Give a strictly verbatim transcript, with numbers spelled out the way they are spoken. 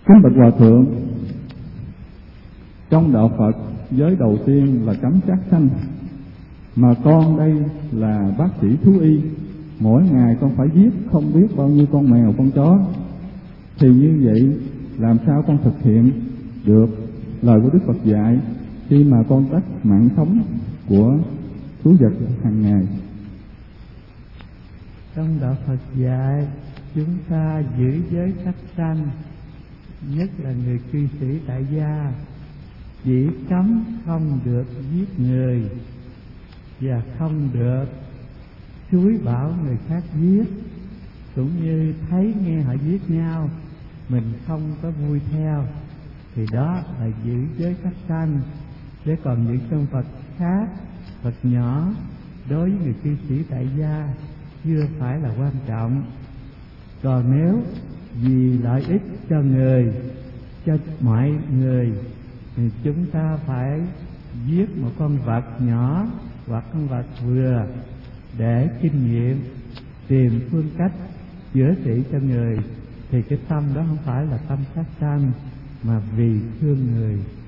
Kính bạch Hòa Thượng, trong đạo Phật giới đầu tiên là cấm sát sanh, mà con đây là bác sĩ thú y, mỗi ngày con phải giết không biết bao nhiêu con mèo con chó, thì như vậy làm sao con thực hiện được lời của Đức Phật dạy khi mà con tách mạng sống của thú vật hàng ngày? Trong đạo Phật dạy chúng ta giữ giới sát sanh, nhất là người cư sĩ tại gia, chỉ cấm không được giết người và không được xúi bảo người khác giết, cũng như thấy nghe họ giết nhau mình không có vui theo, thì đó là giữ giới sát sanh. Để còn những công vật khác, vật nhỏ đối với người cư sĩ tại gia chưa phải là quan trọng. Còn nếu vì lợi ích cho người, cho mọi người, thì chúng ta phải giết một con vật nhỏ hoặc con vật vừa để kinh nghiệm tìm phương cách chữa trị cho người, thì cái tâm đó không phải là tâm sát sanh mà vì thương người.